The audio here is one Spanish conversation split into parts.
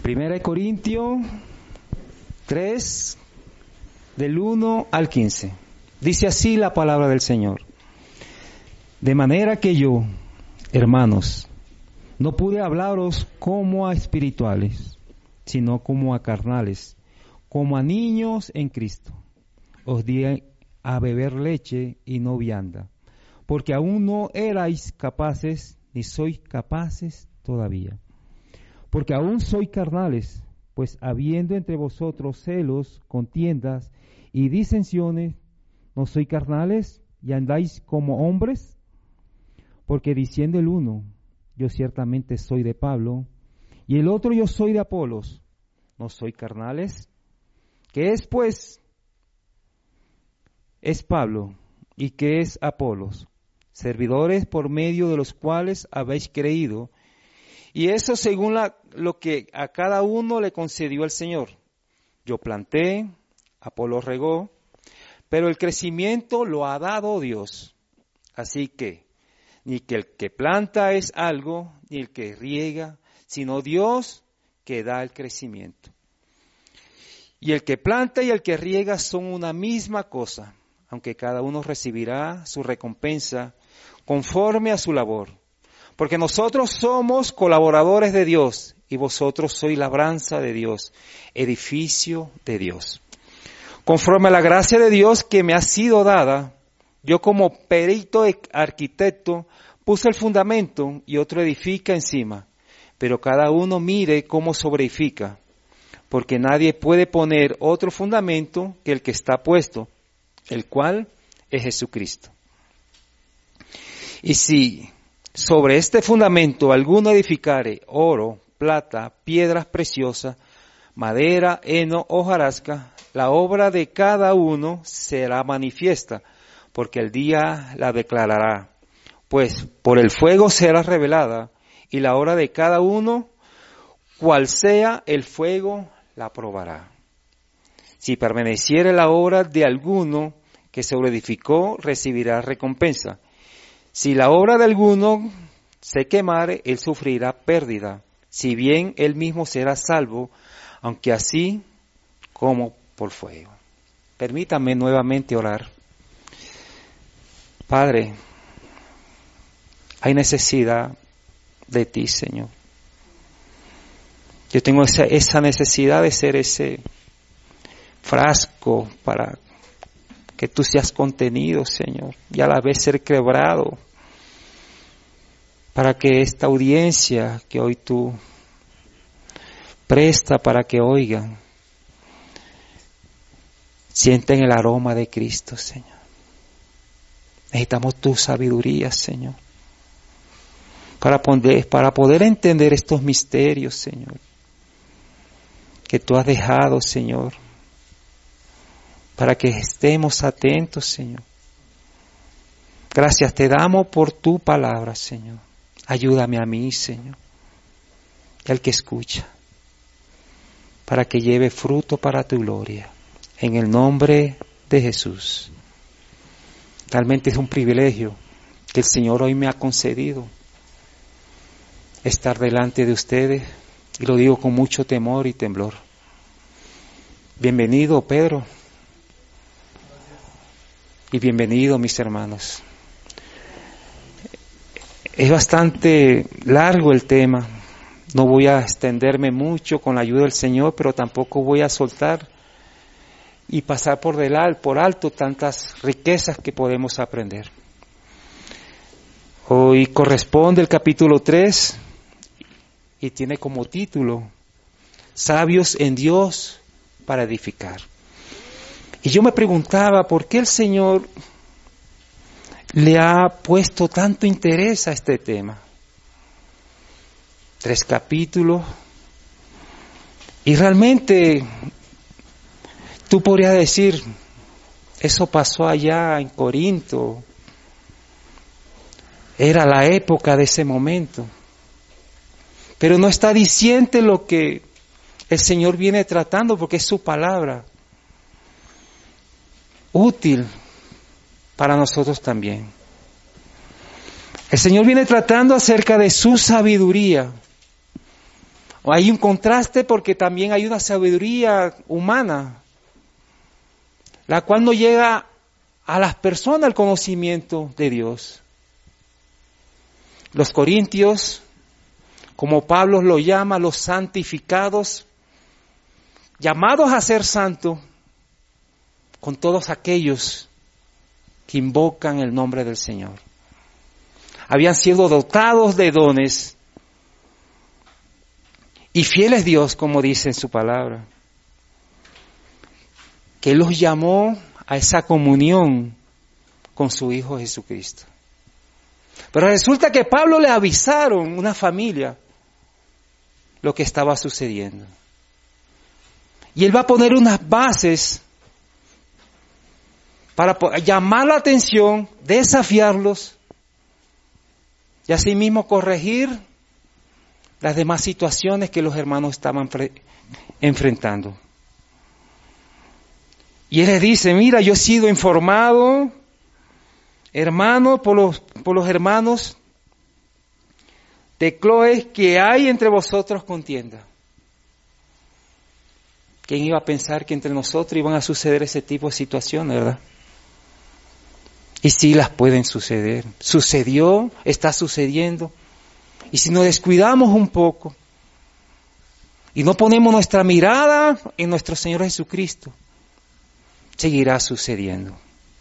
1 Corintios 3, del 1 al 15. Dice así la palabra del Señor. De manera que yo, hermanos, no pude hablaros como a espirituales, sino como a carnales, como a niños en Cristo. Os di a beber leche y no vianda, porque aún no erais capaces, ni sois capaces todavía. Porque aún sois carnales, pues habiendo entre vosotros celos, contiendas y disensiones, ¿no sois carnales y andáis como hombres? Porque diciendo el uno, yo ciertamente soy de Pablo, y el otro yo soy de Apolos, ¿no soy carnales? ¿Qué es pues? Es Pablo, ¿y qué es Apolos? Servidores por medio de los cuales habéis creído, y eso según lo que a cada uno le concedió el Señor. Yo planté, Apolos regó, pero el crecimiento lo ha dado Dios. Así que ni que el que planta es algo, ni el que riega, sino Dios que da el crecimiento. Y el que planta y el que riega son una misma cosa, aunque cada uno recibirá su recompensa conforme a su labor. Porque nosotros somos colaboradores de Dios y vosotros sois labranza de Dios, edificio de Dios. Conforme a la gracia de Dios que me ha sido dada, yo como perito arquitecto puse el fundamento y otro edifica encima, pero cada uno mire cómo sobreedifica, porque nadie puede poner otro fundamento que el que está puesto, el cual es Jesucristo. Y si sobre este fundamento alguno edificare oro, plata, piedras preciosas, madera, heno, hojarasca, la obra de cada uno será manifiesta, porque el día la declarará. Pues por el fuego será revelada, y la obra de cada uno, cual sea el fuego, la probará. Si permaneciere la obra de alguno que sobreedificó, recibirá recompensa. Si la obra de alguno se quemare, él sufrirá pérdida, si bien él mismo será salvo, aunque así como por fuego. Permítame nuevamente orar. Padre, hay necesidad de ti, Señor. Yo tengo esa necesidad de ser ese frasco para que tú seas contenido, Señor, y a la vez ser quebrado, para que esta audiencia que hoy tú presta para que oigan, sienten el aroma de Cristo, Señor. Necesitamos tu sabiduría, Señor, para poder entender estos misterios, Señor, que tú has dejado, Señor, para que estemos atentos, Señor. Gracias te damos por tu palabra, Señor. Ayúdame a mí, Señor, y al que escucha, para que lleve fruto para tu gloria. En el nombre de Jesús. Realmente es un privilegio que el Señor hoy me ha concedido estar delante de ustedes, y lo digo con mucho temor y temblor. Bienvenido, Pedro, y bienvenido, mis hermanos. Es bastante largo el tema, no voy a extenderme mucho con la ayuda del Señor, pero tampoco voy a soltar y pasar por alto tantas riquezas que podemos aprender. Hoy corresponde el capítulo 3 y tiene como título Sabios en Dios para edificar. Y yo me preguntaba por qué el Señor le ha puesto tanto interés a este tema. 3 capítulos. Y realmente tú podrías decir, eso pasó allá en Corinto. Era la época de ese momento. Pero no está diciente lo que el Señor viene tratando, porque es su palabra. Útil para nosotros también. El Señor viene tratando acerca de su sabiduría Hay un contraste porque también hay una sabiduría humana, la cual no llega a las personas al conocimiento de Dios. Los corintios, como Pablo lo llama, los santificados, llamados a ser santos, con todos aquellos que invocan el nombre del Señor. Habían sido dotados de dones y fiel es Dios, como dice en su palabra, que los llamó a esa comunión con su Hijo Jesucristo. Pero resulta que a Pablo le avisaron, una familia, lo que estaba sucediendo. Y él va a poner unas bases para llamar la atención, desafiarlos y asimismo corregir las demás situaciones que los hermanos estaban enfrentando. Y él les dice, mira, yo he sido informado, hermano, por los hermanos de Cloé, que hay entre vosotros contienda. ¿Quién iba a pensar que entre nosotros iban a suceder ese tipo de situaciones, verdad? Y sí las pueden suceder. Sucedió, está sucediendo. Y si nos descuidamos un poco y no ponemos nuestra mirada en nuestro Señor Jesucristo, seguirá sucediendo.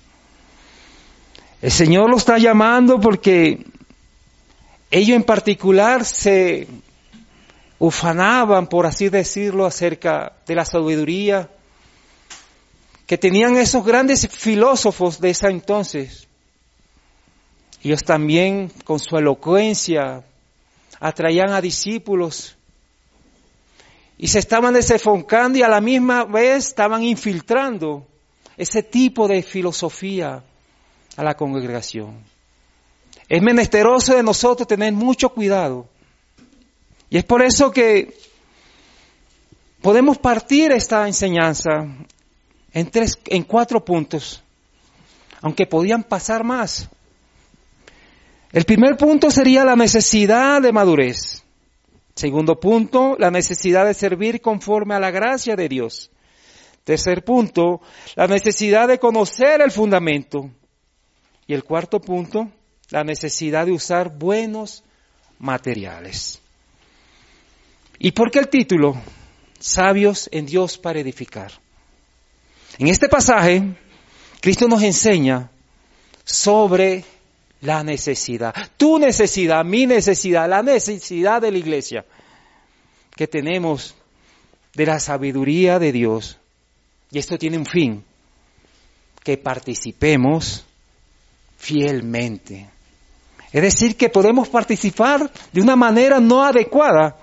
El Señor lo está llamando porque ellos en particular se ufanaban, por así decirlo, acerca de la sabiduría que tenían esos grandes filósofos de ese entonces. Ellos también, con su elocuencia, atraían a discípulos y se estaban desenfocando y a la misma vez estaban infiltrando ese tipo de filosofía a la congregación. Es menesteroso de nosotros tener mucho cuidado. Y es por eso que podemos partir esta enseñanza en 4 puntos, aunque podían pasar más. El primer punto sería la necesidad de madurez. Segundo punto, la necesidad de servir conforme a la gracia de Dios. Tercer punto, la necesidad de conocer el fundamento. Y el cuarto punto, la necesidad de usar buenos materiales. ¿Y por qué el título? Sabios en Dios para edificar. En este pasaje, Cristo nos enseña sobre la necesidad, tu necesidad, mi necesidad, la necesidad de la iglesia que tenemos de la sabiduría de Dios. Y esto tiene un fin, que participemos fielmente. Es decir, que podemos participar de una manera no adecuada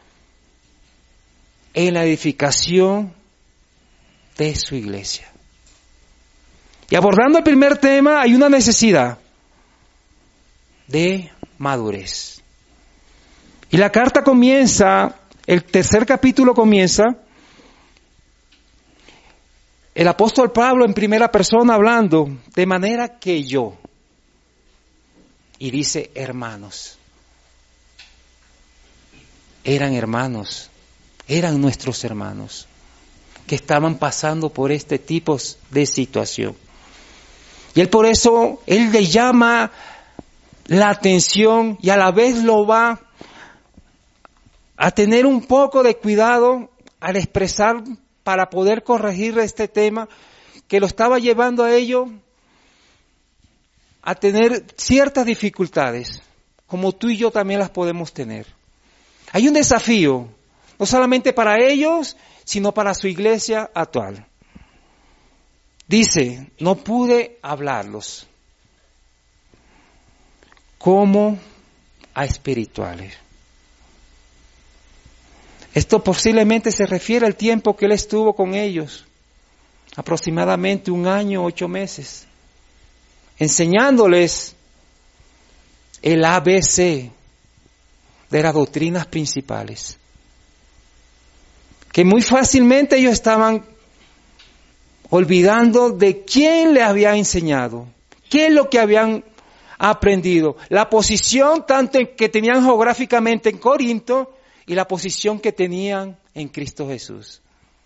en la edificación de su iglesia. Y abordando el primer tema, hay una necesidad de madurez. Y la carta comienza, el tercer capítulo comienza, el apóstol Pablo en primera persona hablando, de manera que yo, y dice hermanos, eran hermanos, eran nuestros hermanos, que estaban pasando por este tipo de situación. Y él por eso, él le llama la atención y a la vez lo va a tener un poco de cuidado al expresar para poder corregir este tema que lo estaba llevando a ellos a tener ciertas dificultades, como tú y yo también las podemos tener. Hay un desafío, no solamente para ellos, sino para su iglesia actual. Dice, no pude hablarlos como a espirituales. Esto posiblemente se refiere al tiempo que él estuvo con ellos, aproximadamente 1 año, 8 meses, enseñándoles el ABC de las doctrinas principales, que muy fácilmente ellos estaban olvidando de quién les había enseñado, qué es lo que habían aprendido, la posición tanto que tenían geográficamente en Corinto y la posición que tenían en Cristo Jesús,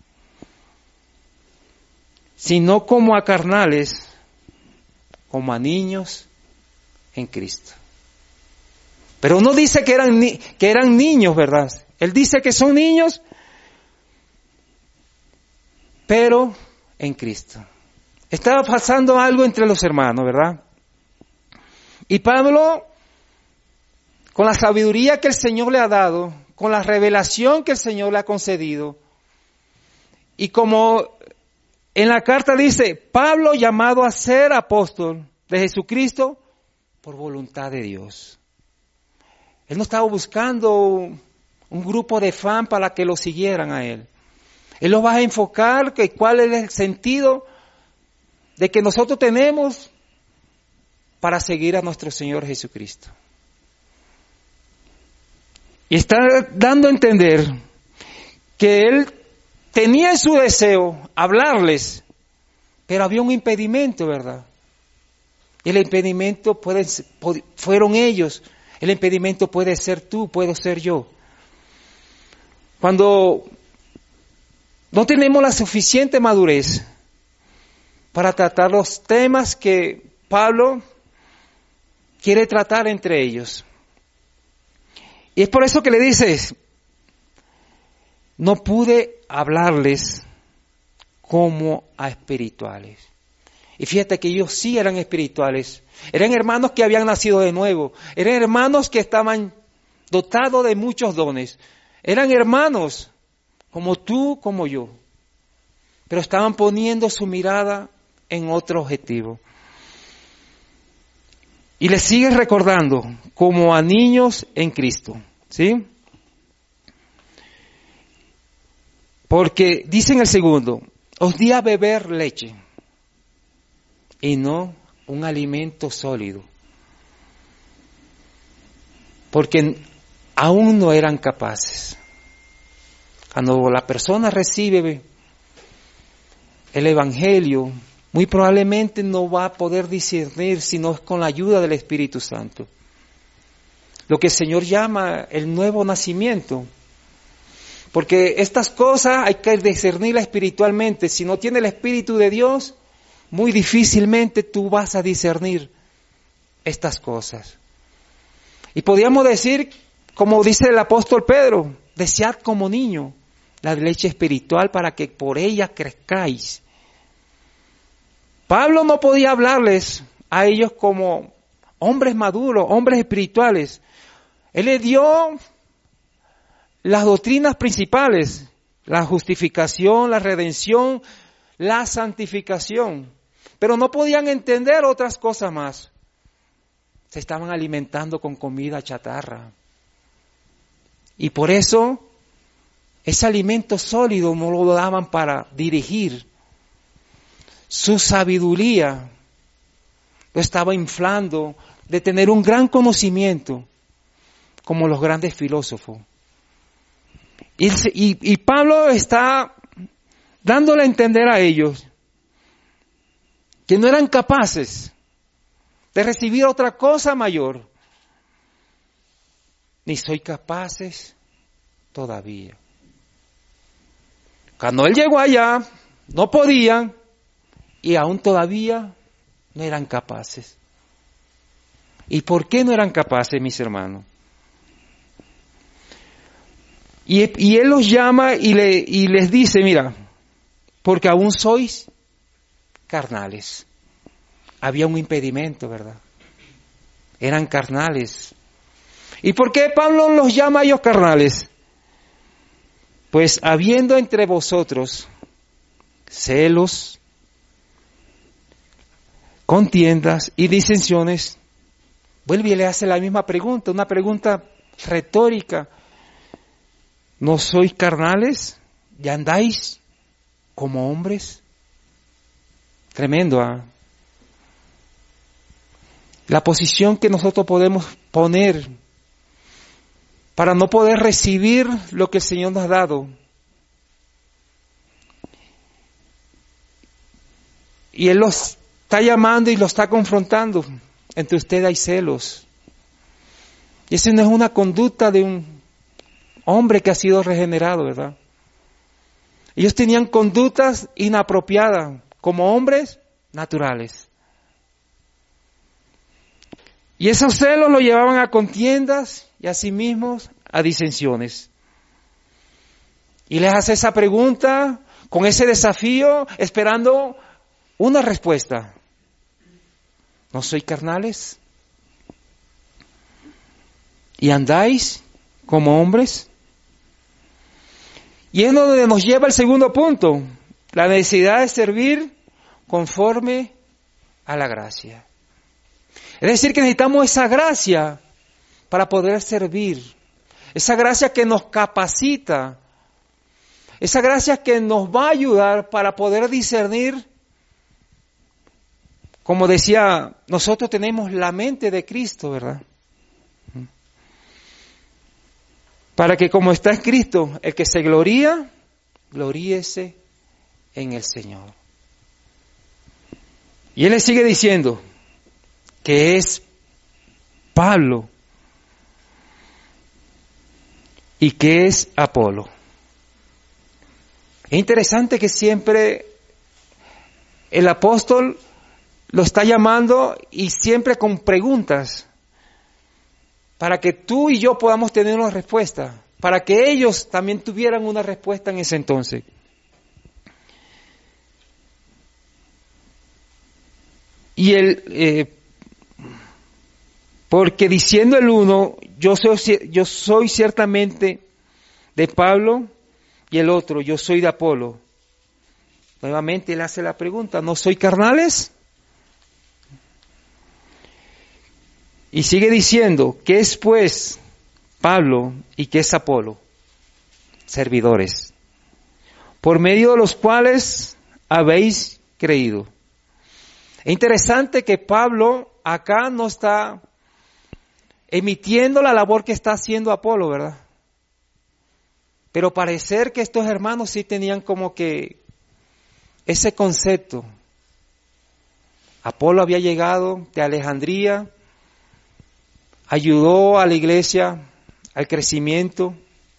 sino como a carnales, como a niños en Cristo. Pero no dice que eran niños, ¿verdad? Él dice que son niños, pero en Cristo. Estaba pasando algo entre los hermanos, ¿verdad? Y Pablo, con la sabiduría que el Señor le ha dado, con la revelación que el Señor le ha concedido, y como en la carta dice, Pablo llamado a ser apóstol de Jesucristo por voluntad de Dios. Él no estaba buscando un grupo de fans para que lo siguieran a él. Él los va a enfocar que cuál es el sentido de que nosotros tenemos para seguir a nuestro Señor Jesucristo. Y está dando a entender que él tenía en su deseo hablarles, pero había un impedimento, ¿verdad? Y el impedimento fueron ellos. El impedimento puede ser tú, puedo ser yo. Cuando no tenemos la suficiente madurez para tratar los temas que Pablo quiere tratar entre ellos. Y es por eso que le dices, no pude hablarles como a espirituales. Y fíjate que ellos sí eran espirituales. Eran hermanos que habían nacido de nuevo. Eran hermanos que estaban dotados de muchos dones. Eran hermanos como tú, como yo. Pero estaban poniendo su mirada en otro objetivo. Y les sigue recordando como a niños en Cristo. ¿Sí? Porque dice en el segundo, os di a beber leche y no un alimento sólido. Porque aún no eran capaces. Cuando la persona recibe el Evangelio, muy probablemente no va a poder discernir sino es con la ayuda del Espíritu Santo. Lo que el Señor llama el nuevo nacimiento. Porque estas cosas hay que discernirlas espiritualmente. Si no tiene el Espíritu de Dios, muy difícilmente tú vas a discernir estas cosas. Y podríamos decir, como dice el apóstol Pedro, desead como niño la leche espiritual para que por ella crezcáis. Pablo no podía hablarles a ellos como hombres maduros, hombres espirituales. Él les dio las doctrinas principales, la justificación, la redención, la santificación. Pero no podían entender otras cosas más. Se estaban alimentando con comida chatarra. Y por eso, ese alimento sólido no lo daban para dirigir. Su sabiduría lo estaba inflando de tener un gran conocimiento, como los grandes filósofos. Y Pablo está dándole a entender a ellos que no eran capaces de recibir otra cosa mayor, ni soy capaces todavía. Cuando él llegó allá, no podían y aún todavía no eran capaces. ¿Y por qué no eran capaces, mis hermanos? Y él los llama y les dice, mira, porque aún sois carnales. Había un impedimento, ¿verdad? Eran carnales. ¿Y por qué Pablo los llama a ellos carnales? Pues habiendo entre vosotros celos, contiendas y disensiones, vuelve y le hace la misma pregunta, una pregunta retórica. ¿No sois carnales? ¿Ya andáis como hombres? Tremendo, ¿ah? La posición que nosotros podemos poner para no poder recibir lo que el Señor nos ha dado. Y Él los está llamando y los está confrontando. Entre ustedes hay celos. Y esa no es una conducta de un hombre que ha sido regenerado, ¿verdad? Ellos tenían conductas inapropiadas como hombres naturales. Y esos celos lo llevaban a contiendas y asimismo a disensiones. Y les hace esa pregunta con ese desafío, esperando una respuesta. ¿No sois carnales? ¿Y andáis como hombres? Y es donde nos lleva el segundo punto, la necesidad de servir conforme a la gracia. Es decir, que necesitamos esa gracia para poder servir, esa gracia que nos capacita, esa gracia que nos va a ayudar para poder discernir. Como decía, nosotros tenemos la mente de Cristo, ¿verdad? Para que, como está escrito, el que se gloría, gloríese en el Señor. Y él le sigue diciendo que es Pablo y que es Apolo. Es interesante que siempre el apóstol lo está llamando y siempre con preguntas para que tú y yo podamos tener una respuesta, para que ellos también tuvieran una respuesta en ese entonces. Y porque diciendo el uno, yo soy ciertamente de Pablo, y el otro, yo soy de Apolo. Nuevamente él hace la pregunta, ¿no soy carnales? Y sigue diciendo, ¿qué es pues Pablo y qué es Apolo? Servidores, por medio de los cuales habéis creído. Es interesante que Pablo acá no está emitiendo la labor que está haciendo Apolo, ¿verdad? Pero parecer que estos hermanos sí tenían como que ese concepto. Apolo había llegado de Alejandría, ayudó a la iglesia al crecimiento.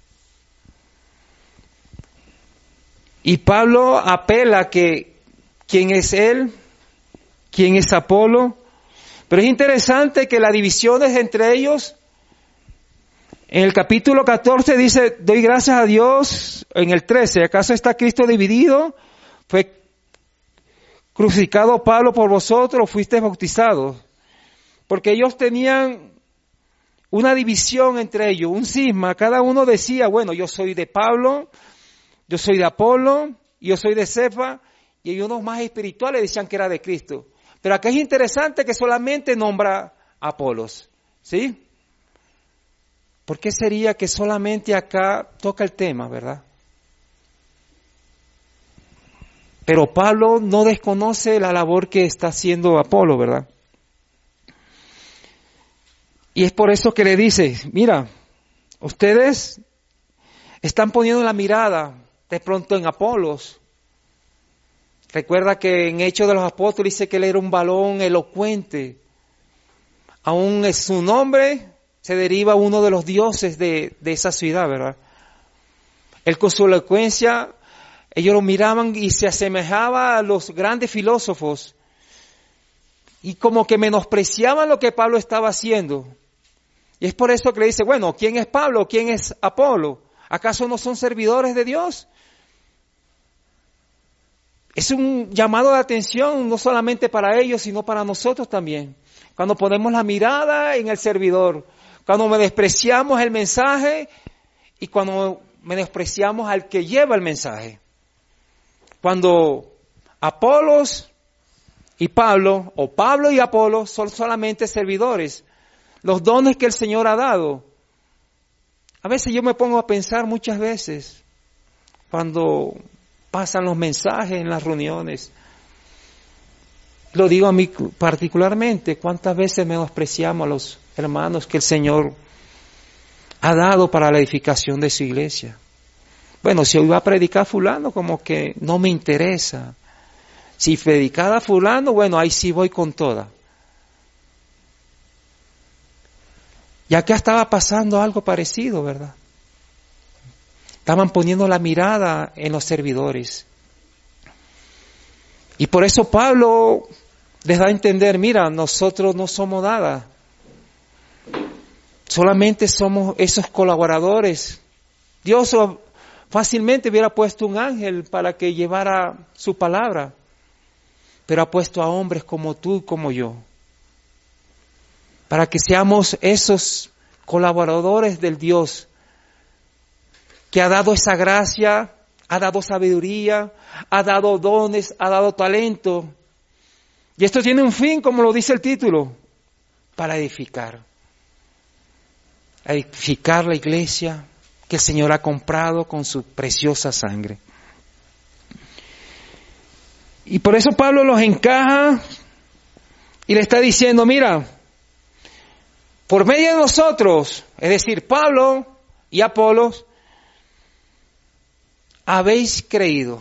Y Pablo apela que quién es él, quién es Apolo. Pero es interesante que las divisiones entre ellos, en el capítulo 14 dice, doy gracias a Dios, en el 13, ¿acaso está Cristo dividido? ¿Fue crucificado Pablo por vosotros o fuisteis bautizados? Porque ellos tenían una división entre ellos, un cisma, cada uno decía, bueno, yo soy de Pablo, yo soy de Apolo, yo soy de Cefa, y hay unos más espirituales decían que era de Cristo. Pero acá es interesante que solamente nombra a Apolos, ¿sí? ¿Por qué sería que solamente acá toca el tema, verdad? Pero Pablo no desconoce la labor que está haciendo Apolo, ¿verdad? Y es por eso que le dice, mira, ustedes están poniendo la mirada de pronto en Apolos. Recuerda que en Hechos de los Apóstoles dice que él era un varón elocuente. Aún en su nombre se deriva uno de los dioses de esa ciudad, ¿verdad? Él con su elocuencia, ellos lo miraban y se asemejaba a los grandes filósofos. Y como que menospreciaban lo que Pablo estaba haciendo. Y es por eso que le dice, bueno, ¿quién es Pablo? ¿Quién es Apolo? ¿Acaso no son servidores de Dios? Es un llamado de atención no solamente para ellos, sino para nosotros también. Cuando ponemos la mirada en el servidor, cuando menospreciamos el mensaje y cuando menospreciamos al que lleva el mensaje. Cuando Apolos y Pablo, o Pablo y Apolo, son solamente servidores, los dones que el Señor ha dado. A veces yo me pongo a pensar muchas veces, cuando pasan los mensajes en las reuniones, lo digo a mí particularmente, cuántas veces menospreciamos a los hermanos que el Señor ha dado para la edificación de su iglesia. Bueno, si hoy va a predicar fulano, como que no me interesa. Si predicara fulano, bueno, ahí sí voy con toda. Y acá estaba pasando algo parecido, ¿verdad? Estaban poniendo la mirada en los servidores. Y por eso Pablo les da a entender, mira, nosotros no somos nada. Solamente somos esos colaboradores. Dios fácilmente hubiera puesto un ángel para que llevara su palabra, pero ha puesto a hombres como tú y como yo, para que seamos esos colaboradores del Dios que ha dado esa gracia, ha dado sabiduría, ha dado dones, ha dado talento. Y esto tiene un fin, como lo dice el título, para edificar la iglesia que el Señor ha comprado con su preciosa sangre. Y por eso Pablo los encaja y le está diciendo, mira, por medio de nosotros, es decir, Pablo y Apolos, habéis creído.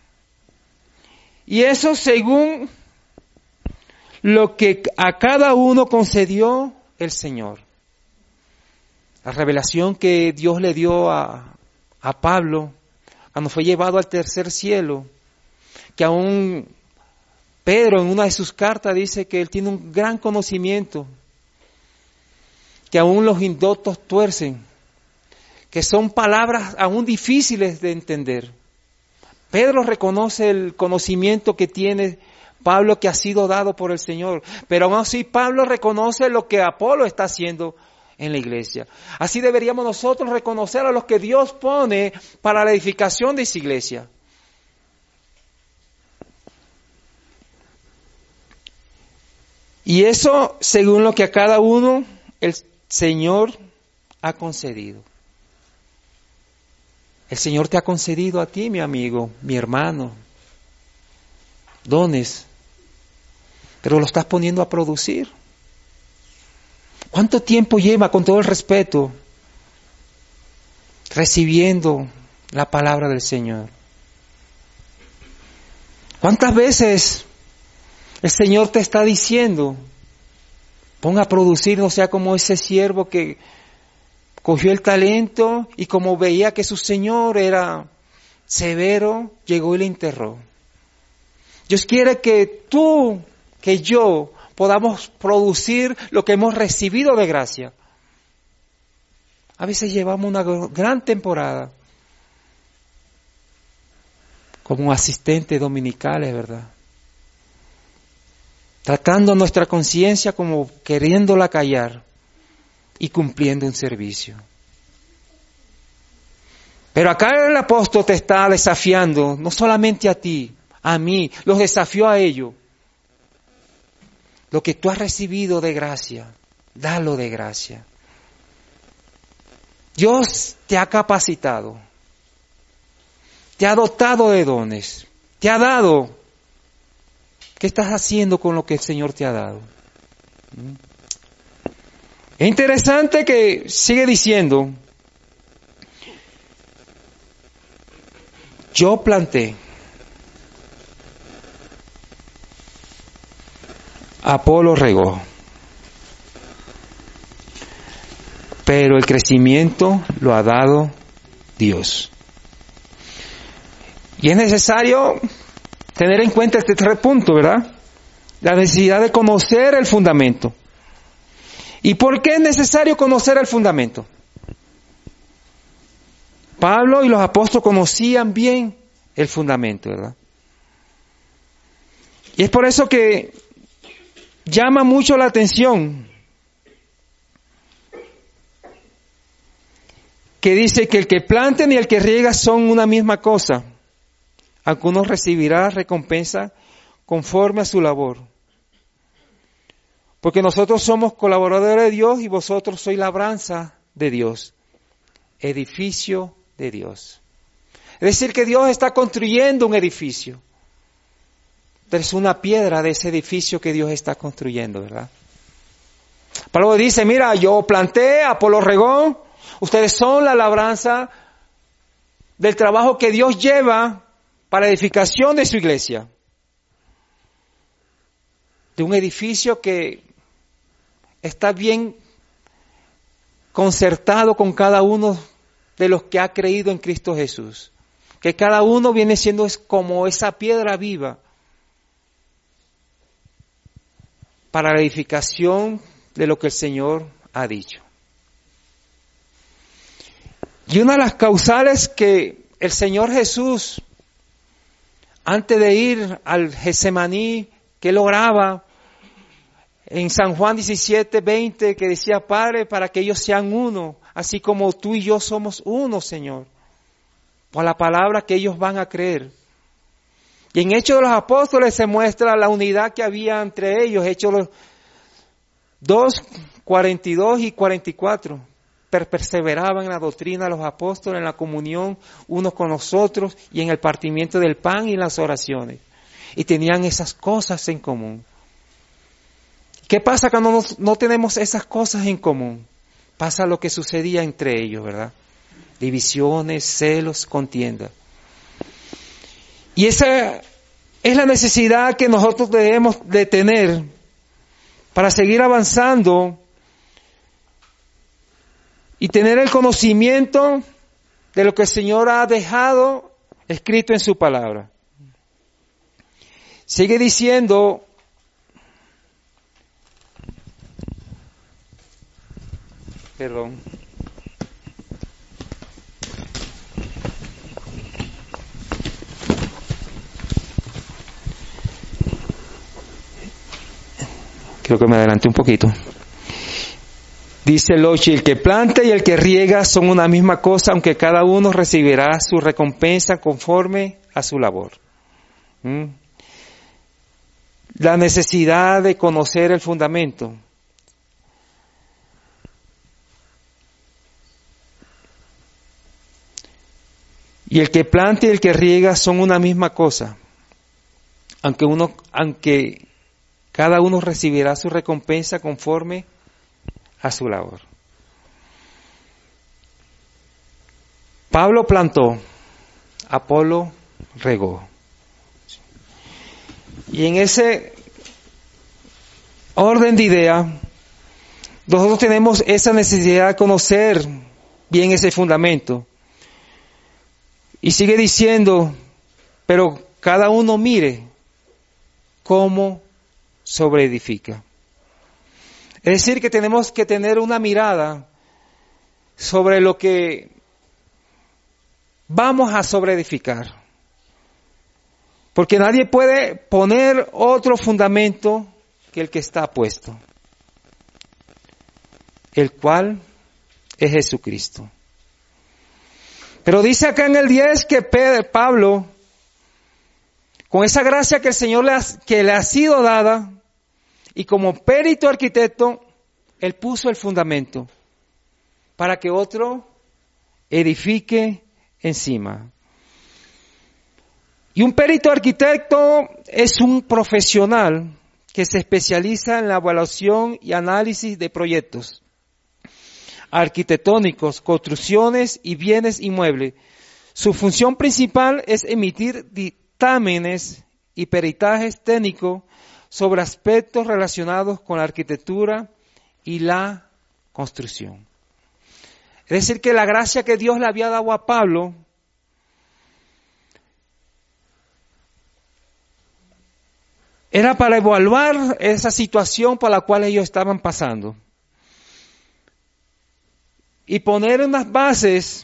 Y eso según lo que a cada uno concedió el Señor. La revelación que Dios le dio a Pablo cuando fue llevado al tercer cielo, que aún Pedro en una de sus cartas dice que él tiene un gran conocimiento, que aún los indoctos tuercen, que son palabras aún difíciles de entender. Pedro reconoce el conocimiento que tiene Pablo, que ha sido dado por el Señor, pero aún así Pablo reconoce lo que Apolo está haciendo en la iglesia. Así deberíamos nosotros reconocer a los que Dios pone para la edificación de esa iglesia. Y eso según lo que a cada uno el Señor ha concedido. El Señor te ha concedido a ti, mi amigo, mi hermano, dones, pero lo estás poniendo a producir. ¿Cuánto tiempo lleva, con todo el respeto, recibiendo la palabra del Señor? ¿Cuántas veces el Señor te está diciendo, ponga a producir, no sea como ese siervo que cogió el talento y como veía que su Señor era severo, llegó y le enterró? Dios quiere que tú, que yo, podamos producir lo que hemos recibido de gracia. A veces llevamos una gran temporada como asistentes dominicales, ¿verdad? Tratando nuestra conciencia como queriéndola callar y cumpliendo un servicio. Pero acá el apóstol te está desafiando, no solamente a ti, a mí, los desafió a ellos. Lo que tú has recibido de gracia, dalo de gracia. Dios te ha capacitado, te ha dotado de dones, te ha dado. ¿Qué estás haciendo con lo que el Señor te ha dado? Es interesante que sigue diciendo, yo planté, Apolo regó, pero el crecimiento lo ha dado Dios. Y es necesario tener en cuenta este tres puntos, ¿verdad? La necesidad de conocer el fundamento. ¿Y por qué es necesario conocer el fundamento? Pablo y los apóstoles conocían bien el fundamento, ¿verdad? Y es por eso que llama mucho la atención que dice que el que planta y el que riega son una misma cosa. Algunos recibirá recompensa conforme a su labor. Porque nosotros somos colaboradores de Dios y vosotros sois labranza de Dios, edificio de Dios. Es decir, que Dios está construyendo un edificio. Pero es una piedra de ese edificio que Dios está construyendo, ¿verdad? Pablo dice, mira, yo planté, Apolo regó, ustedes son la labranza del trabajo que Dios lleva para la edificación de su iglesia. De un edificio que está bien concertado con cada uno de los que ha creído en Cristo Jesús. Que cada uno viene siendo como esa piedra viva para la edificación de lo que el Señor ha dicho. Y una de las causales que el Señor Jesús, antes de ir al Getsemaní, que él oraba en San Juan 17:20, que decía, Padre, para que ellos sean uno, así como tú y yo somos uno, Señor, por la palabra que ellos van a creer. Y en Hechos de los Apóstoles se muestra la unidad que había entre ellos, Hechos 2, 42 y 44. Perseveraban en la doctrina de los apóstoles, en la comunión unos con los otros y en el partimiento del pan y en las oraciones. Y tenían esas cosas en común. ¿Qué pasa cuando no tenemos esas cosas en común? Pasa lo que sucedía entre ellos, ¿verdad? Divisiones, celos, contienda. Y esa es la necesidad que nosotros debemos de tener para seguir avanzando y tener el conocimiento de lo que el Señor ha dejado escrito en su palabra. Sigue diciendo, perdón, creo que me adelanté un poquito. Dice el 8, el que planta y el que riega son una misma cosa, aunque cada uno recibirá su recompensa conforme a su labor. La necesidad de conocer el fundamento. Y el que planta y el que riega son una misma cosa, aunque cada uno recibirá su recompensa conforme a su labor. Pablo plantó, Apolo regó. Y en ese orden de idea, nosotros tenemos esa necesidad de conocer bien ese fundamento. Y sigue diciendo, pero cada uno mire cómo sobreedifica. Es decir, que tenemos que tener una mirada sobre lo que vamos a sobreedificar. Porque nadie puede poner otro fundamento que el que está puesto, el cual es Jesucristo. Pero dice acá en el 10 que Pablo, con esa gracia que el Señor le ha sido dada, y como perito arquitecto, él puso el fundamento para que otro edifique encima. Y un perito arquitecto es un profesional que se especializa en la evaluación y análisis de proyectos arquitectónicos, construcciones y bienes inmuebles. Su función principal es emitir dictámenes y peritajes técnicos sobre aspectos relacionados con la arquitectura y la construcción. Es decir, que la gracia que Dios le había dado a Pablo era para evaluar esa situación por la cual ellos estaban pasando y poner unas bases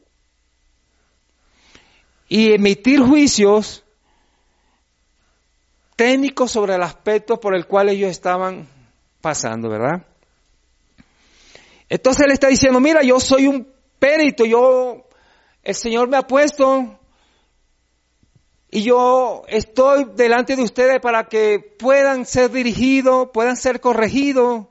y emitir juicios técnicos sobre el aspecto por el cual ellos estaban pasando, ¿verdad? Entonces él está diciendo, mira, yo soy un perito, el Señor me ha puesto y yo estoy delante de ustedes para que puedan ser dirigidos, puedan ser corregidos.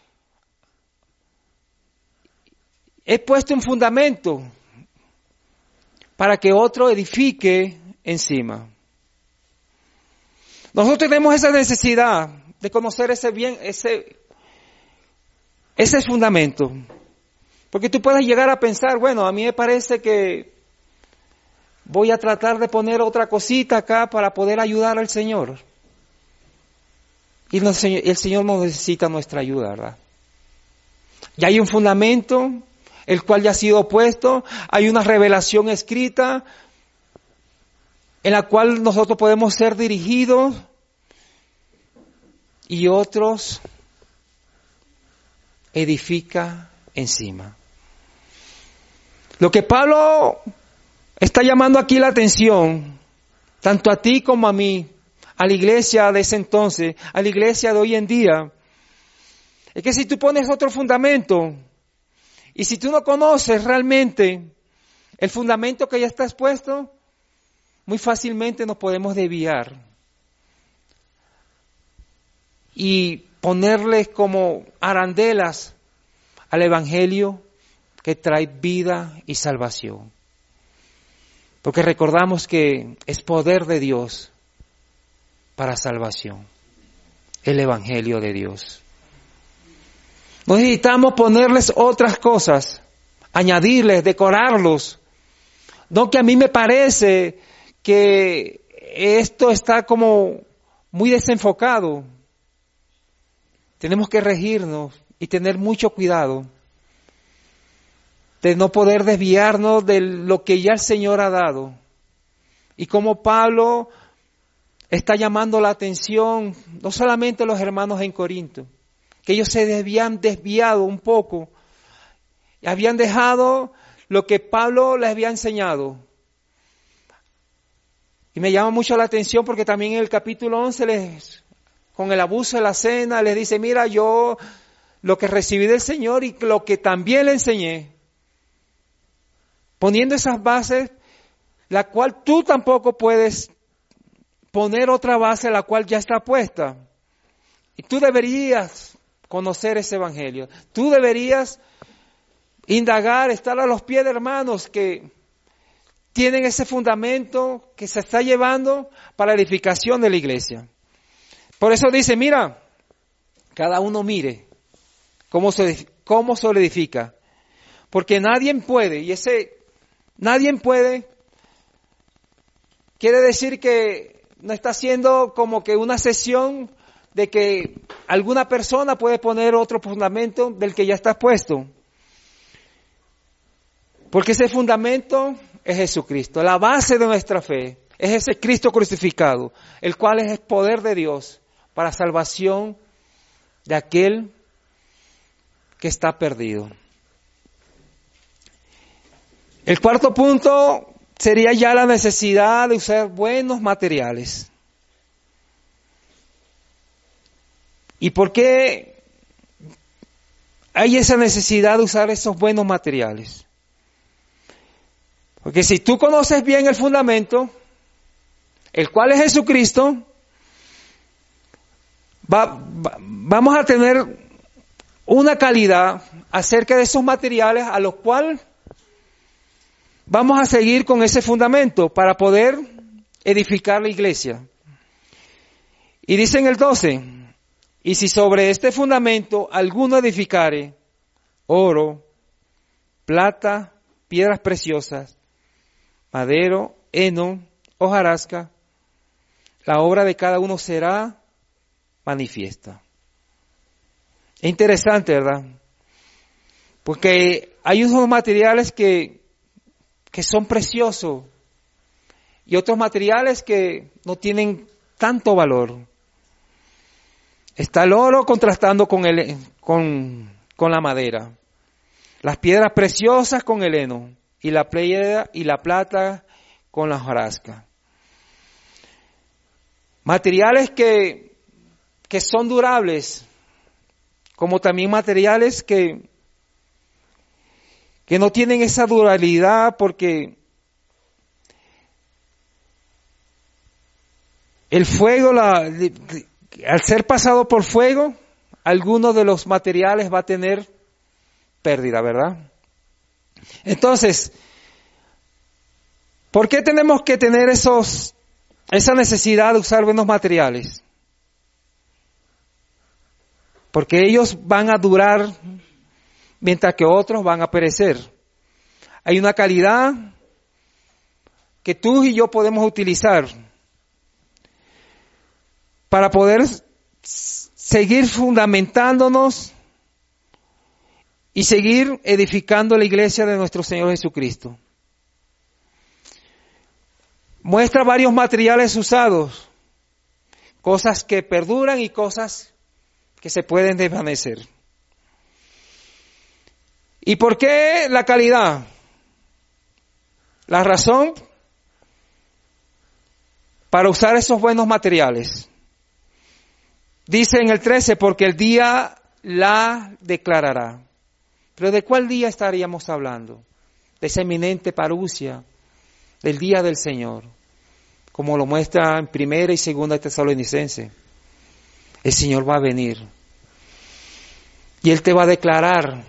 He puesto un fundamento para que otro edifique encima. Nosotros tenemos esa necesidad de conocer ese fundamento. Porque tú puedes llegar a pensar, bueno, a mí me parece que voy a tratar de poner otra cosita acá para poder ayudar al Señor. Y el Señor no necesita nuestra ayuda, ¿verdad? Ya hay un fundamento, el cual ya ha sido puesto. Hay una revelación escrita en la cual nosotros podemos ser dirigidos y otros edifica encima. Lo que Pablo está llamando aquí la atención, tanto a ti como a mí, a la iglesia de ese entonces, a la iglesia de hoy en día, es que si tú pones otro fundamento y si tú no conoces realmente el fundamento que ya está expuesto, muy fácilmente nos podemos desviar y ponerles como arandelas al evangelio que trae vida y salvación. Porque recordamos que es poder de Dios para salvación, el evangelio de Dios. No necesitamos ponerles otras cosas, añadirles, decorarlos. No, que a mí me parece que esto está como muy desenfocado. Tenemos que regirnos y tener mucho cuidado de no poder desviarnos de lo que ya el Señor ha dado. Y como Pablo está llamando la atención, no solamente los hermanos en Corinto, que ellos se habían desviado un poco, y habían dejado lo que Pablo les había enseñado. Y me llama mucho la atención porque también en el capítulo 11, con el abuso de la cena, les dice, mira, yo lo que recibí del Señor y lo que también le enseñé, poniendo esas bases, la cual tú tampoco puedes poner otra base, la cual ya está puesta. Y tú deberías conocer ese evangelio. Tú deberías indagar, estar a los pies de hermanos que tienen ese fundamento que se está llevando para la edificación de la iglesia. Por eso dice, mira, cada uno mire cómo se lo edifica. Porque nadie puede, y ese nadie puede quiere decir que no está haciendo como que una sesión de que alguna persona puede poner otro fundamento del que ya está puesto. Porque ese fundamento es Jesucristo. La base de nuestra fe es ese Cristo crucificado, el cual es el poder de Dios para salvación de aquel que está perdido. El cuarto punto sería ya la necesidad de usar buenos materiales. ¿Y por qué hay esa necesidad de usar esos buenos materiales? Porque si tú conoces bien el fundamento, el cual es Jesucristo, vamos a tener una calidad acerca de esos materiales a los cuales vamos a seguir con ese fundamento para poder edificar la iglesia. Y dice en el 12, y si sobre este fundamento alguno edificare oro, plata, piedras preciosas, madero, heno, hojarasca, la obra de cada uno será manifiesta. Es interesante, ¿verdad? Porque hay unos materiales que son preciosos y otros materiales que no tienen tanto valor. Está el oro contrastando con la madera, las piedras preciosas con el heno y la plata con la hojarasca. Materiales que son durables, como también materiales que no tienen esa durabilidad porque el fuego, al ser pasado por fuego, alguno de los materiales va a tener pérdida, ¿verdad? Entonces, ¿por qué tenemos que tener esa necesidad de usar buenos materiales? Porque ellos van a durar mientras que otros van a perecer. Hay una calidad que tú y yo podemos utilizar para poder seguir fundamentándonos y seguir edificando la iglesia de nuestro Señor Jesucristo. Muestra varios materiales usados, cosas que perduran y cosas que se pueden desvanecer. ¿Y por qué la calidad? La razón para usar esos buenos materiales. Dice en el 13, porque el día la declarará. ¿Pero de cuál día estaríamos hablando? De esa eminente parusia, del día del Señor, como lo muestra en 1 y 2 Tesalonicenses. El Señor va a venir y Él te va a declarar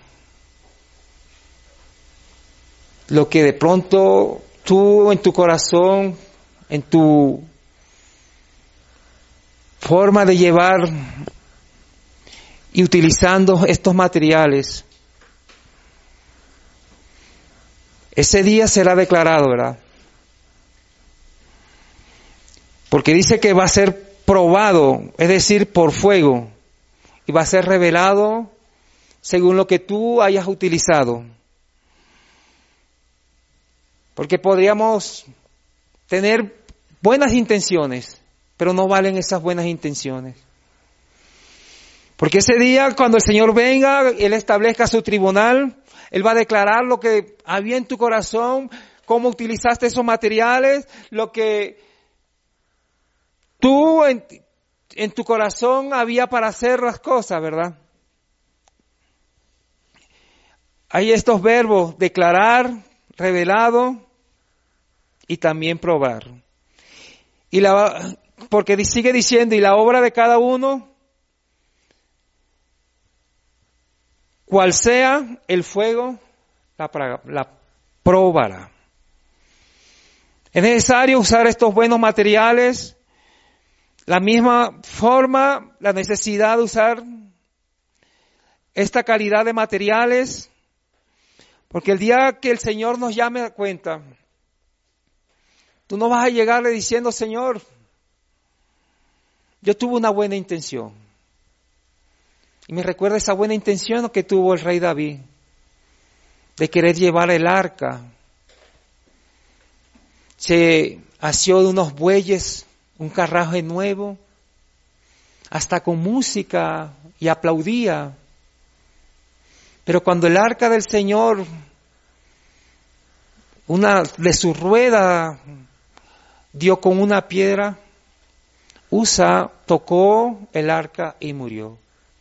lo que de pronto tú en tu corazón, en tu forma de llevar y utilizando estos materiales, ese día será declarado, ¿verdad? Porque dice que va a ser probado, es decir, por fuego, y va a ser revelado según lo que tú hayas utilizado. Porque podríamos tener buenas intenciones, pero no valen esas buenas intenciones. Porque ese día, cuando el Señor venga, Él establezca su tribunal, Él va a declarar lo que había en tu corazón, cómo utilizaste esos materiales, lo que tú en tu corazón había para hacer las cosas, ¿verdad? Hay estos verbos, declarar, revelado y también probar. Porque sigue diciendo, y la obra de cada uno, cual sea el fuego, la probará. Es necesario usar estos buenos materiales, la misma forma, la necesidad de usar esta calidad de materiales, porque el día que el Señor nos llame a cuenta, tú no vas a llegarle diciendo, Señor, yo tuve una buena intención. Y me recuerda esa buena intención que tuvo el rey David, de querer llevar el arca. Se asió de unos bueyes, un carruaje nuevo, hasta con música, y aplaudía. Pero cuando el arca del Señor, una de sus ruedas dio con una piedra, Usa tocó el arca y murió.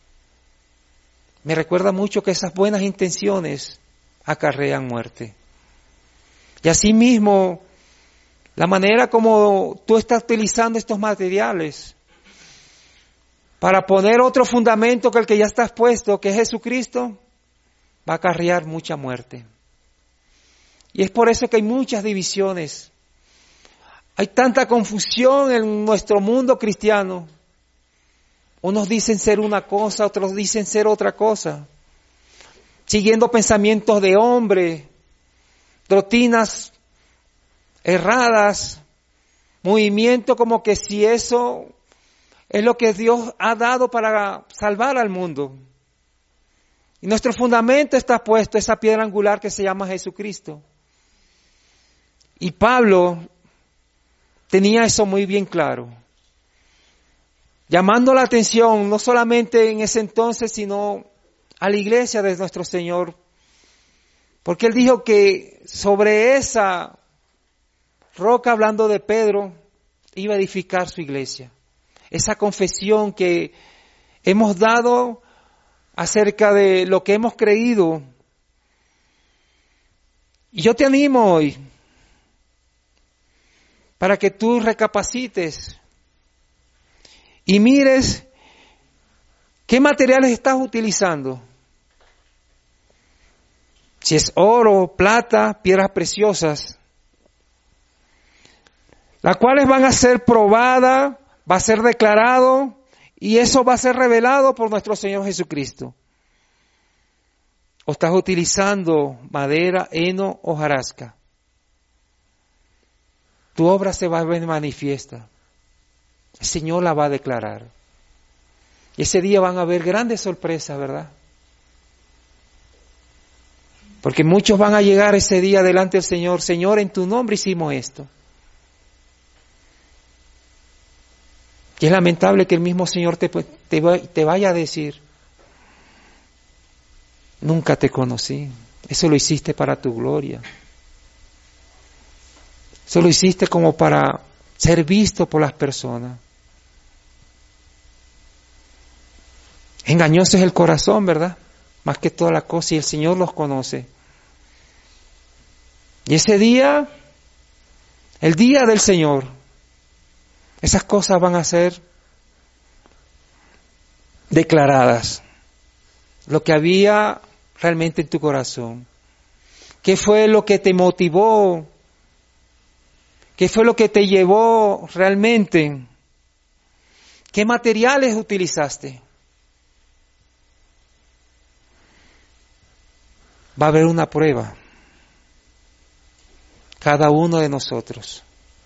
Me recuerda mucho que esas buenas intenciones acarrean muerte. Y asimismo, la manera como tú estás utilizando estos materiales para poner otro fundamento que el que ya estás puesto, que es Jesucristo, va a acarrear mucha muerte. Y es por eso que hay muchas divisiones. Hay tanta confusión en nuestro mundo cristiano. Unos dicen ser una cosa, otros dicen ser otra cosa. Siguiendo pensamientos de hombre, doctrinas erradas, movimiento como que si eso es lo que Dios ha dado para salvar al mundo. Y nuestro fundamento está puesto, esa piedra angular que se llama Jesucristo. Y Pablo tenía eso muy bien claro, llamando la atención no solamente en ese entonces, sino a la iglesia de nuestro Señor, porque él dijo que sobre esa roca, hablando de Pedro, iba a edificar su iglesia. Esa confesión que hemos dado acerca de lo que hemos creído. Y yo te animo hoy para que tú recapacites y mires qué materiales estás utilizando. Si es oro, plata, piedras preciosas, las cuales van a ser probadas, va a ser declarado y eso va a ser revelado por nuestro Señor Jesucristo. ¿O estás utilizando madera, heno o hojarasca? Tu obra se va a ver manifiesta. El Señor la va a declarar. Y ese día van a haber grandes sorpresas, ¿verdad? Porque muchos van a llegar ese día delante del Señor. Señor, en tu nombre hicimos esto. Y es lamentable que el mismo Señor te vaya a decir, nunca te conocí. Eso lo hiciste para tu gloria. Eso lo hiciste como para ser visto por las personas. Engañoso es el corazón, ¿verdad? Más que todas las cosas, y el Señor los conoce. Y ese día, el día del Señor, esas cosas van a ser declaradas. Lo que había realmente en tu corazón. ¿Qué fue lo que te motivó? ¿Qué fue lo que te llevó realmente? ¿Qué materiales utilizaste? Va a haber una prueba. Cada uno de nosotros.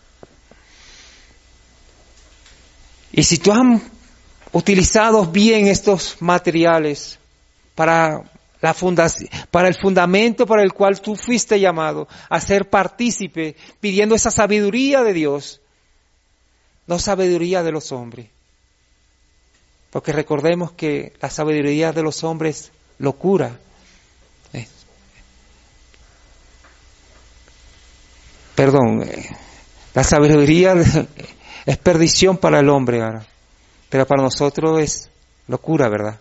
Y si tú has utilizado bien estos materiales para para el fundamento para el cual tú fuiste llamado a ser partícipe, pidiendo esa sabiduría de Dios, no sabiduría de los hombres. Porque recordemos que la sabiduría de los hombres es locura. La sabiduría es perdición para el hombre ahora, pero para nosotros es locura, ¿verdad?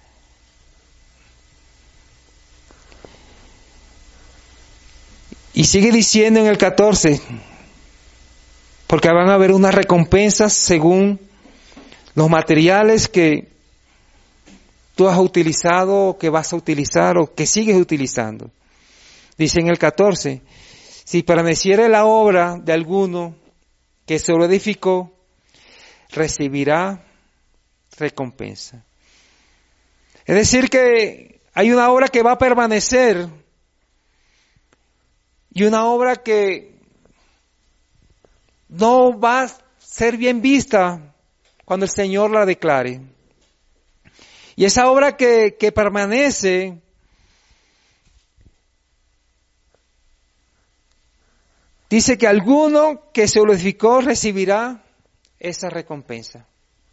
Y sigue diciendo en el 14, porque van a haber unas recompensas según los materiales que tú has utilizado, o que vas a utilizar, o que sigues utilizando. Dice en el 14, si permaneciere la obra de alguno que se lo edificó, recibirá recompensa. Es decir que hay una obra que va a permanecer y una obra que no va a ser bien vista cuando el Señor la declare. Y esa obra que permanece dice que alguno que se lo edificó recibirá esa recompensa.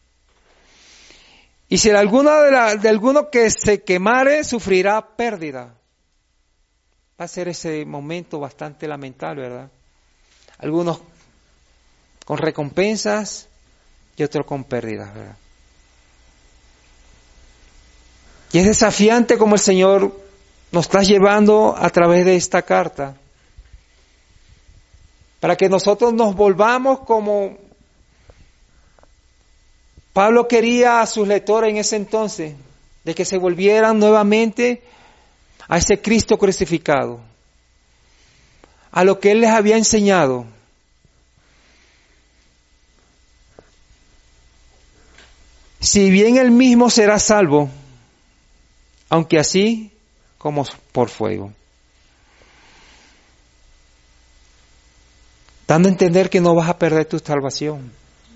Y si alguno de alguno que se quemare sufrirá pérdida. Va a ser ese momento bastante lamentable, ¿verdad? Algunos con recompensas y otros con pérdidas, ¿verdad? Y es desafiante como el Señor nos está llevando a través de esta carta, para que nosotros nos volvamos como Pablo quería a sus lectores en ese entonces, de que se volvieran nuevamente a ese Cristo crucificado, a lo que Él les había enseñado. Si bien Él mismo será salvo, aunque así como por fuego. Dando a entender que no vas a perder tu salvación,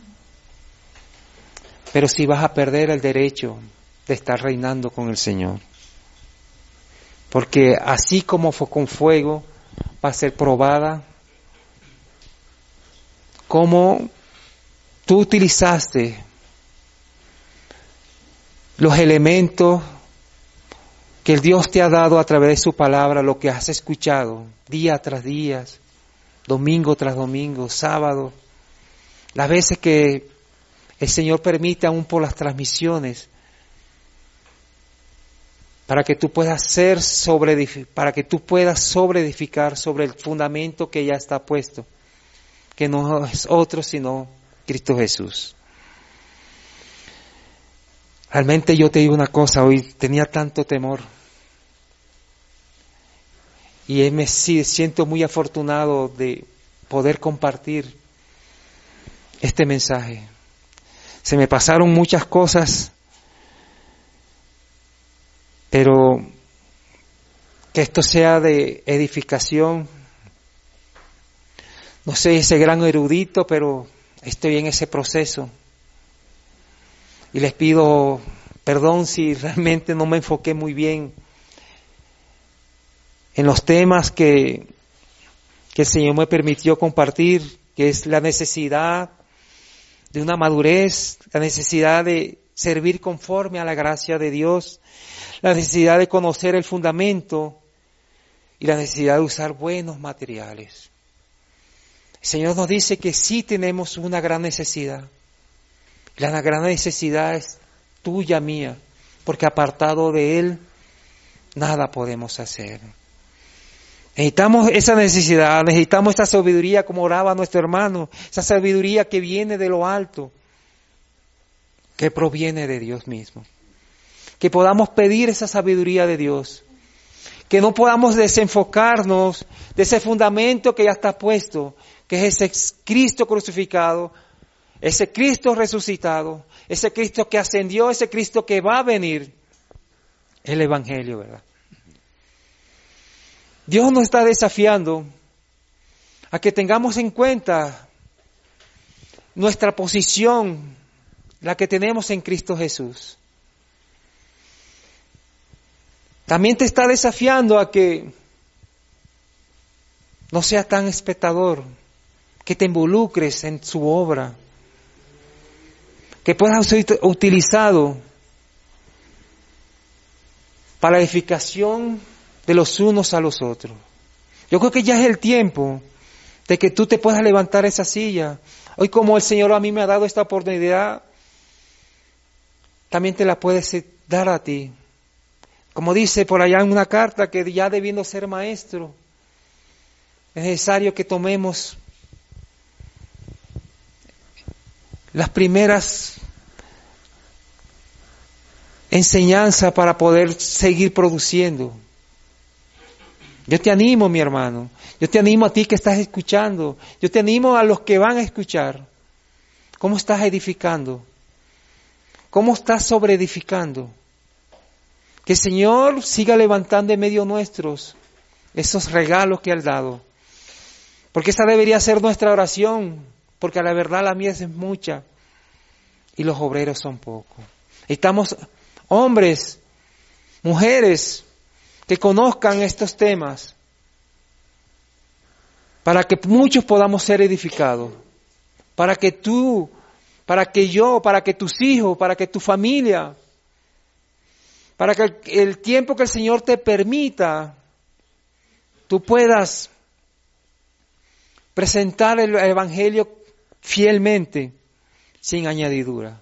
pero sí vas a perder el derecho de estar reinando con el Señor. Porque así como fue con fuego, va a ser probada cómo tú utilizaste los elementos que el Dios te ha dado a través de su palabra, lo que has escuchado día tras día, domingo tras domingo, sábado, las veces que el Señor permite aún por las transmisiones, para que tú puedas sobreedificar sobre el fundamento que ya está puesto, que no es otro sino Cristo Jesús. Realmente yo te digo una cosa, hoy tenía tanto temor y me siento muy afortunado de poder compartir este mensaje. Se me pasaron muchas cosas, pero que esto sea de edificación. No soy ese gran erudito, pero estoy en ese proceso. Y les pido perdón si realmente no me enfoqué muy bien en los temas que el Señor me permitió compartir, que es la necesidad de una madurez, la necesidad de servir conforme a la gracia de Dios, la necesidad de conocer el fundamento y la necesidad de usar buenos materiales. El Señor nos dice que sí tenemos una gran necesidad. La gran necesidad es tuya, mía, porque apartado de Él, nada podemos hacer. Necesitamos esa necesidad, necesitamos esa sabiduría como oraba nuestro hermano, esa sabiduría que viene de lo alto, que proviene de Dios mismo. Que podamos pedir esa sabiduría de Dios, que no podamos desenfocarnos de ese fundamento que ya está puesto, que es ese Cristo crucificado, ese Cristo resucitado, ese Cristo que ascendió, ese Cristo que va a venir, el Evangelio, ¿verdad? Dios nos está desafiando a que tengamos en cuenta nuestra posición, la que tenemos en Cristo Jesús. También te está desafiando a que no seas tan espectador, que te involucres en su obra, que puedas ser utilizado para la edificación de los unos a los otros. Yo creo que ya es el tiempo de que tú te puedas levantar esa silla. Hoy, como el Señor a mí me ha dado esta oportunidad, también te la puedes dar a ti. Como dice por allá en una carta, que ya debiendo ser maestro, es necesario que tomemos las primeras enseñanzas para poder seguir produciendo. Yo te animo, mi hermano, yo te animo a ti que estás escuchando, yo te animo a los que van a escuchar. ¿Cómo estás edificando? ¿Cómo estás sobreedificando? Que el Señor siga levantando en medio nuestros esos regalos que ha dado. Porque esa debería ser nuestra oración, porque a la verdad la mies es mucha y los obreros son pocos. Estamos hombres, mujeres, que conozcan estos temas, para que muchos podamos ser edificados, para que tú, para que yo, para que tus hijos, para que tu familia, para que el tiempo que el Señor te permita, tú puedas presentar el Evangelio fielmente, sin añadidura.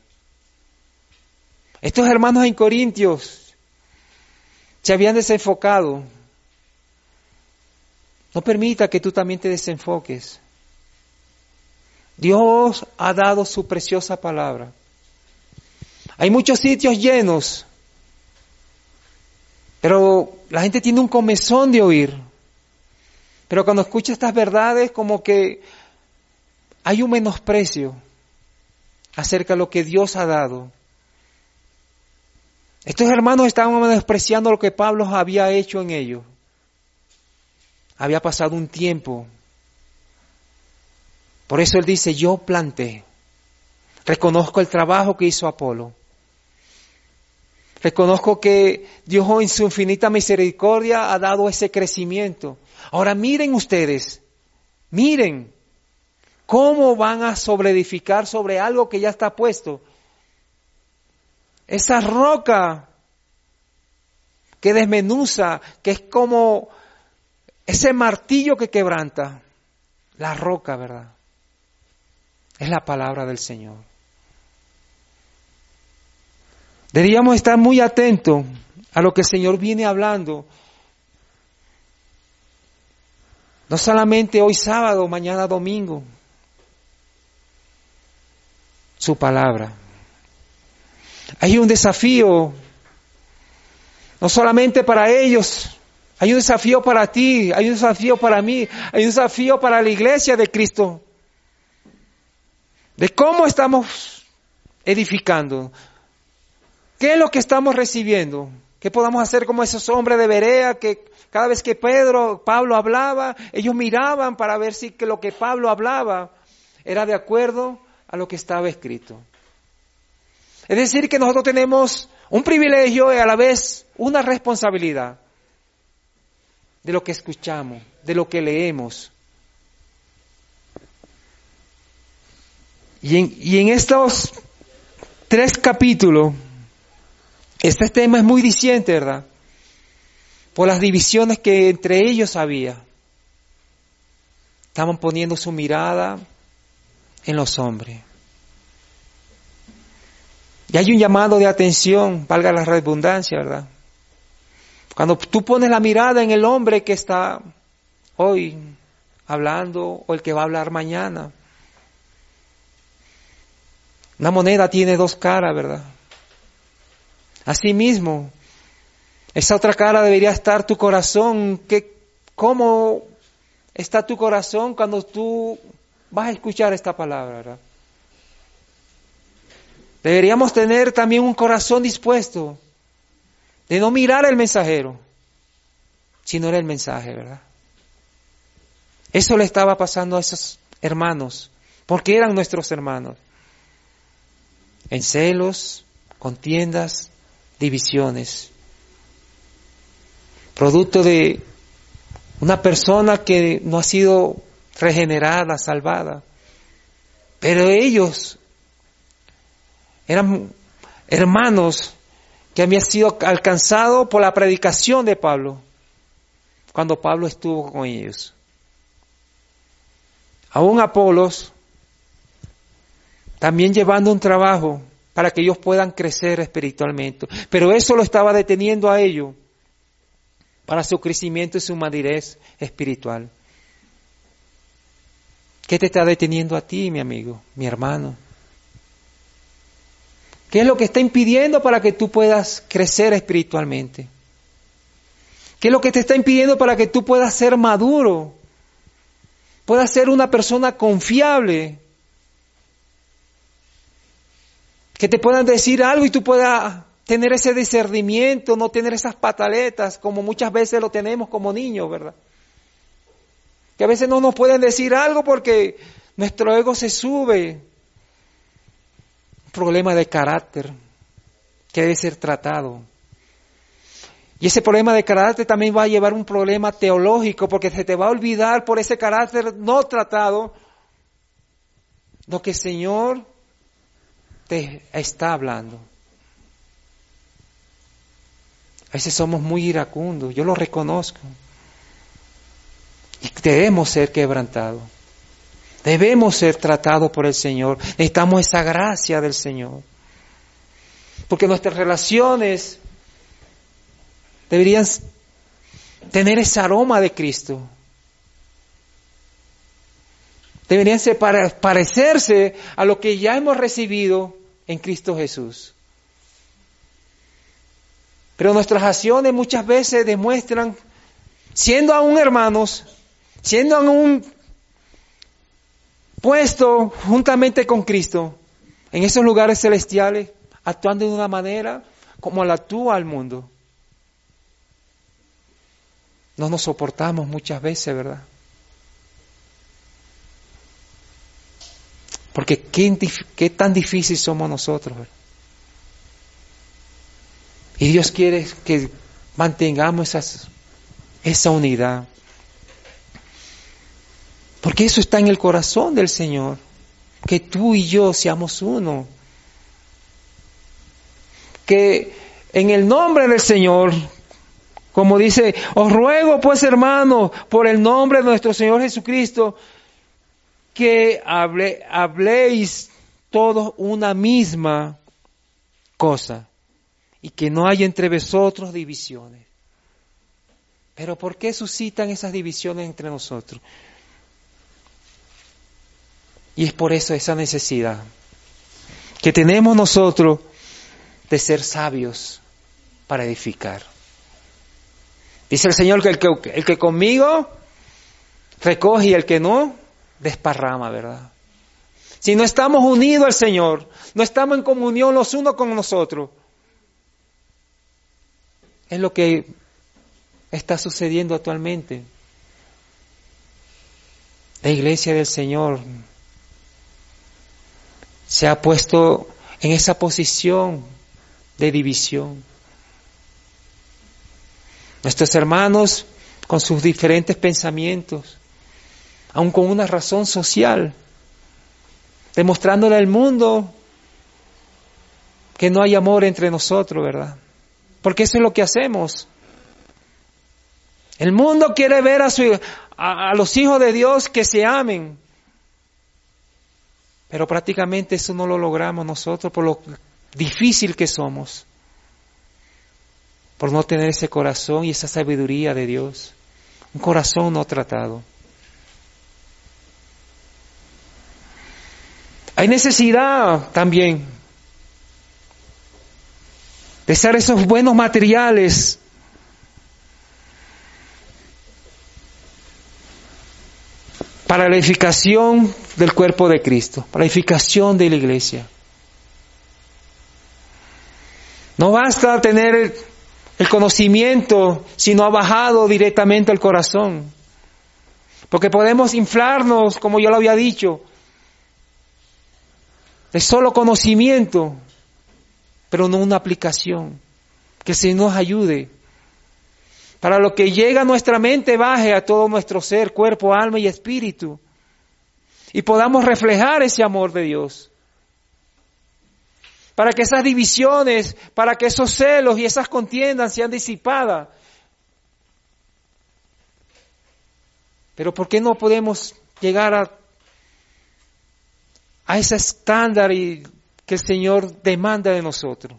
Estos hermanos en Corintios se habían desenfocado. No permita que tú también te desenfoques. Dios ha dado su preciosa palabra. Hay muchos sitios llenos, pero la gente tiene un comezón de oír. Pero cuando escucha estas verdades, como que hay un menosprecio acerca de lo que Dios ha dado. Estos hermanos estaban menospreciando lo que Pablo había hecho en ellos. Había pasado un tiempo. Por eso él dice, yo planté. Reconozco el trabajo que hizo Apolo. Reconozco que Dios en su infinita misericordia ha dado ese crecimiento. Ahora miren ustedes, miren cómo van a sobreedificar sobre algo que ya está puesto. Esa roca que desmenuza, que es como ese martillo que quebranta, la roca, ¿verdad? Es la palabra del Señor. Deberíamos estar muy atentos a lo que el Señor viene hablando. No solamente hoy sábado, mañana domingo. Su palabra. Hay un desafío, no solamente para ellos, hay un desafío para ti, hay un desafío para mí, hay un desafío para la iglesia de Cristo. De cómo estamos edificando. ¿Qué es lo que estamos recibiendo? ¿Qué podamos hacer como esos hombres de Berea que cada vez que Pablo hablaba, ellos miraban para ver si que lo que Pablo hablaba era de acuerdo a lo que estaba escrito? Es decir, que nosotros tenemos un privilegio y a la vez una responsabilidad. de lo que escuchamos, de lo que leemos. Y en estos 3 capítulos, este tema es muy diciente, ¿verdad? Por las divisiones que entre ellos había. Estaban poniendo su mirada en los hombres. Y hay un llamado de atención, valga la redundancia, ¿verdad? Cuando tú pones la mirada en el hombre que está hoy hablando o el que va a hablar mañana. Una moneda tiene 2 caras, ¿verdad? Asimismo, esa otra cara debería estar tu corazón. ¿Cómo está tu corazón cuando tú vas a escuchar esta palabra, ¿verdad? Deberíamos tener también un corazón dispuesto de no mirar el mensajero, sino el mensaje, ¿verdad? Eso le estaba pasando a esos hermanos, porque eran nuestros hermanos. En celos, contiendas, divisiones. Producto de una persona que no ha sido regenerada, salvada. Pero ellos eran hermanos que habían sido alcanzados por la predicación de Pablo, cuando Pablo estuvo con ellos. Aún Apolos, también llevando un trabajo para que ellos puedan crecer espiritualmente. Pero eso lo estaba deteniendo a ellos para su crecimiento y su madurez espiritual. ¿Qué te está deteniendo a ti, mi amigo, mi hermano? ¿Qué es lo que está impidiendo para que tú puedas crecer espiritualmente? ¿Qué es lo que te está impidiendo para que tú puedas ser maduro? Puedas ser una persona confiable. Que te puedan decir algo y tú puedas tener ese discernimiento, no tener esas pataletas como muchas veces lo tenemos como niños, ¿verdad? Que a veces no nos pueden decir algo porque nuestro ego se sube. Un problema de carácter que debe ser tratado. Y ese problema de carácter también va a llevar un problema teológico porque se te va a olvidar por ese carácter no tratado lo que el Señor te está hablando. A veces somos muy iracundos, yo lo reconozco. Y debemos ser quebrantados. Debemos ser tratados por el Señor. Necesitamos esa gracia del Señor. Porque nuestras relaciones deberían tener ese aroma de Cristo. Deberían parecerse a lo que ya hemos recibido en Cristo Jesús. Pero nuestras acciones muchas veces demuestran, siendo aún hermanos, siendo aún puesto juntamente con Cristo en esos lugares celestiales, actuando de una manera como la actúa el mundo. No nos soportamos muchas veces, ¿verdad? Porque qué tan difícil somos nosotros, ¿verdad? Y Dios quiere que mantengamos esa unidad. Porque eso está en el corazón del Señor. Que tú y yo seamos uno. Que en el nombre del Señor, como dice, os ruego pues hermanos, por el nombre de nuestro Señor Jesucristo, que habléis todos una misma cosa y que no haya entre vosotros divisiones. Pero ¿por qué suscitan esas divisiones entre nosotros? Y es por eso esa necesidad que tenemos nosotros de ser sabios para edificar. Dice el Señor que el que conmigo recoge y el que no, desparrama, ¿verdad? Si no estamos unidos al Señor, no estamos en comunión los unos con nosotros, es lo que está sucediendo actualmente. La iglesia del Señor se ha puesto en esa posición de división. Nuestros hermanos con sus diferentes pensamientos, aun con una razón social, demostrándole al mundo que no hay amor entre nosotros, ¿verdad? Porque eso es lo que hacemos. El mundo quiere ver a los hijos de Dios que se amen, pero prácticamente eso no lo logramos nosotros por lo difícil que somos, por no tener ese corazón y esa sabiduría de Dios, un corazón no tratado. Hay necesidad también de ser esos buenos materiales para la edificación del cuerpo de Cristo, para la edificación de la iglesia. No basta tener el conocimiento si no ha bajado directamente al corazón, porque podemos inflarnos, como yo lo había dicho, de solo conocimiento, pero no una aplicación. Que el Señor nos ayude para lo que llega a nuestra mente baje a todo nuestro ser, cuerpo, alma y espíritu, y podamos reflejar ese amor de Dios. Para que esas divisiones, para que esos celos y esas contiendas sean disipadas. Pero ¿por qué no podemos llegar a ese estándar que el Señor demanda de nosotros?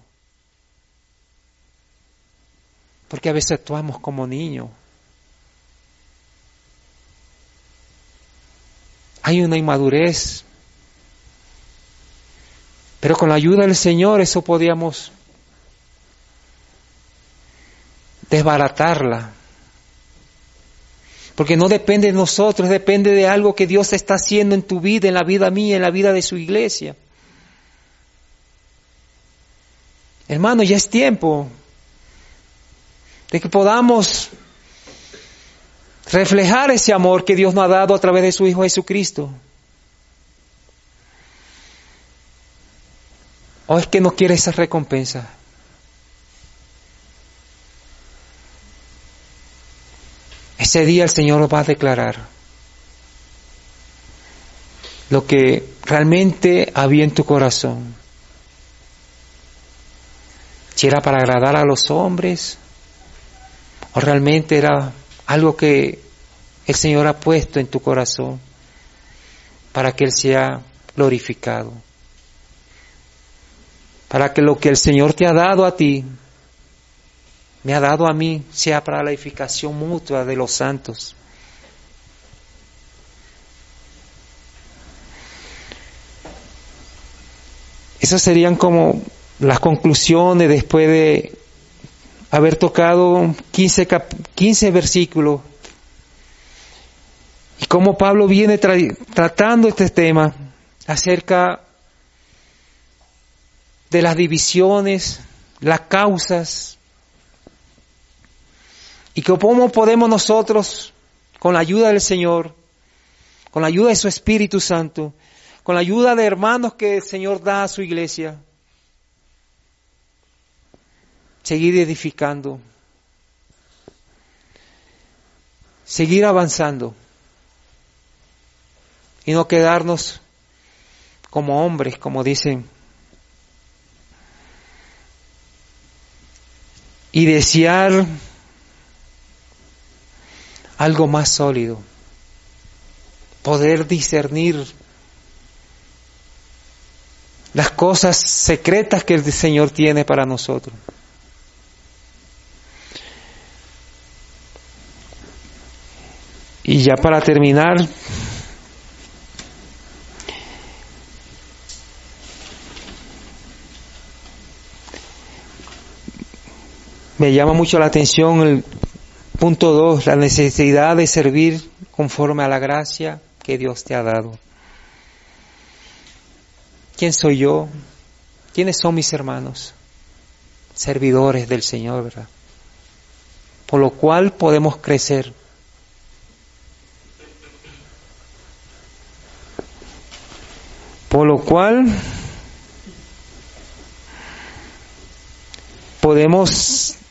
Porque a veces actuamos como niños. Hay una inmadurez. Pero con la ayuda del Señor eso podíamos desbaratarla. Porque no depende de nosotros, depende de algo que Dios está haciendo en tu vida, en la vida mía, en la vida de su iglesia. Hermano, ya es tiempo de que podamos reflejar ese amor que Dios nos ha dado a través de su Hijo Jesucristo. ¿O es que no quiere esa recompensa? Ese día el Señor nos va a declarar lo que realmente había en tu corazón. Si era para agradar a los hombres, o realmente era algo que el Señor ha puesto en tu corazón para que Él sea glorificado. Para que lo que el Señor te ha dado a ti, me ha dado a mí, sea para la edificación mutua de los santos. Esas serían como las conclusiones después de haber tocado 15 versículos. Y cómo Pablo viene tratando este tema acerca de las divisiones, las causas, y que cómo podemos nosotros, con la ayuda del Señor, con la ayuda de su Espíritu Santo, con la ayuda de hermanos que el Señor da a su iglesia, seguir edificando, seguir avanzando, y no quedarnos como hombres, como dicen, y desear algo más sólido, poder discernir las cosas secretas que el Señor tiene para nosotros. Y ya para terminar, me llama mucho la atención el punto 2, la necesidad de servir conforme a la gracia que Dios te ha dado. ¿Quién soy yo? ¿Quiénes son mis hermanos? Servidores del Señor, ¿verdad? Por lo cual podemos crecer. Por lo cual podemos